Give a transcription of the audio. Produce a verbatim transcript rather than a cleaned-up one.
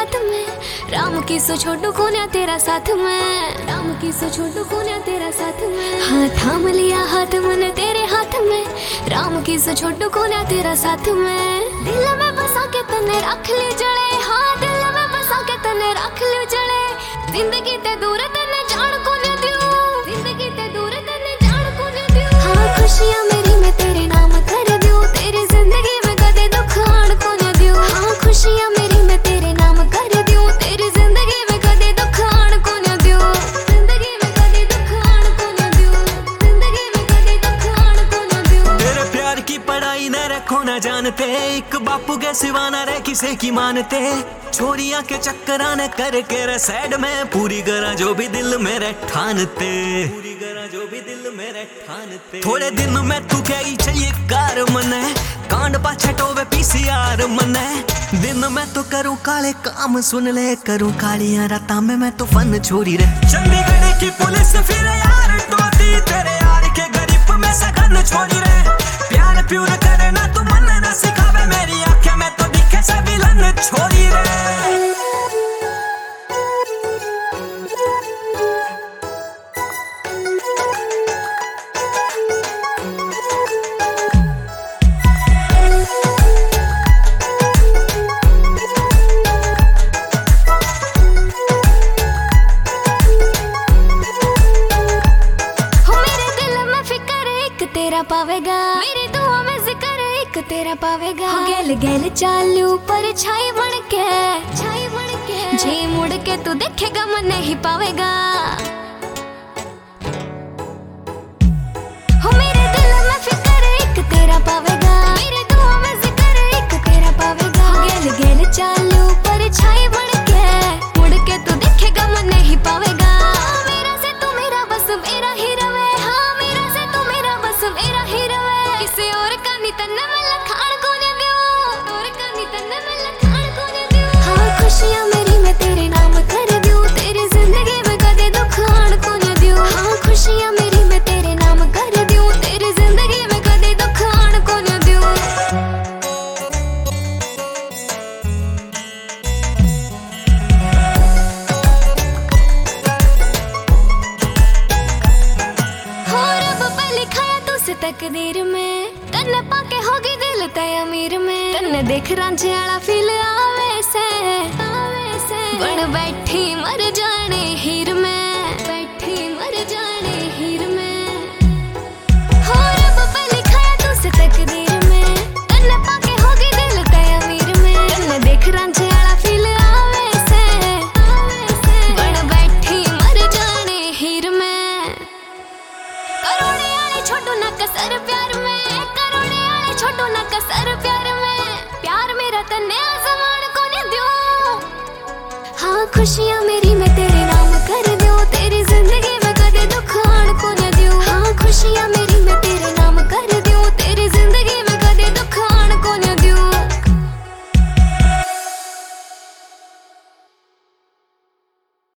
हाथ में, राम की सो छोटू कोन्या तेरा साथ में, राम की सो छोटू कोन्या तेरा साथ में। हाँ थाम लिया हाथ मैंने तेरे हाथ में, राम की सो छोटू कोन्या तेरा साथ में। दिल में बसा के तने रख ली जड़े, हाँ दिल में बसा के तने रख ली जड़े। जिंदगी ते दूर तने जान को न दियो, जिंदगी ते दूर तने जान को न दियो। हाँ खुशियां मेरी मैं तेरे नाम कर दियो, तेरी जिंदगी में कदे दुख आन को न दियो। हाँ खुशियां मेरी मैं तेरे नाम कर दियो, तेरी जिंदगी में कदे दुख आन को न दियो, जिंदगी में कदे दुख आन को न दियो, जिंदगी में कदे दुख आन को न दियो। मेरे प्यार की पढ़ाई न रखो न जानते, एक बापू के सिवा न रह किसे की मानते। छोरियां के चक्करा न करके रे सैड में, पूरी करा जो भी दिल मेरे ठानते, पूरी करा जो भी दिल मेरे ठानते। थोड़े दिन में तू गई चाहिए कार मने, कांड पाछे टोवे पीसीआर मने। दिन में तो करूं काले काम सुन ले, करूं कालियां रातां में मैं तो फन छोरी रे। चंडीगढ़ की पुलिस फिर यार टोती, तेरे यार के गरीब में सगन छोरी रे। प्यार प्यूर करे ना तू मन न सिखावे, मेरी आंखें में तो दिखे से विलन छोरी रे। तेरा पावेगा मेरी दुआ में जिक्र एक तेरा पावेगा। गैल गैल चालू पर छाई बन के, छाई बन के जी मुड़ के तू देखेगा मन नहीं पावेगा। हो मेरे दिल में फिक्र एक तेरा पावेगा, मेरी दुआ में जिक्र एक तेरा पावेगा। गैल गैल चालू पर छाई बन के, मुड़ के तू देखेगा मन नहीं पावेगा। मेरा से तू मेरा बस मेरा ही रवे, हाँ मेरा से तू मेरा बस मेरा ही रवे। किसी और का नी तन्ने में लखान को न दियो, और का नी तन्ने में लखान को न दियो। हाँ खुशियां मेरी मैं तेरे नाम कर दियो, तेरी जिंदगी में कदे दुख आन को न दियो। हाँ खुशियां मेरी मैं तेरे नाम कर दियो, तेरी जिंदगी में कदे दुख आन को न दियो। तकदीर में तन्ने पाके होगी दिल तय अमीर में, तन्ने देख रांझे आला फील आवे से, आवे से। बन बैठी मर जाने हीर में, बैठी मर जाने हीर में। हो रब पे लिखाया तुझसे तकदीर में, तन्ने पाके होगी दिल तय अमीर में, तन्ने देख रांझे आला फील आवे से, आवे से। बन बैठी मर जाने हीर में। करोड़े छोटू ना कसर प्यार में, करोड़े आले छोटू ना कसर प्यार में। प्यार मेरा तन्ने आसमान को न दियो। हाँ खुशियां मेरी मैं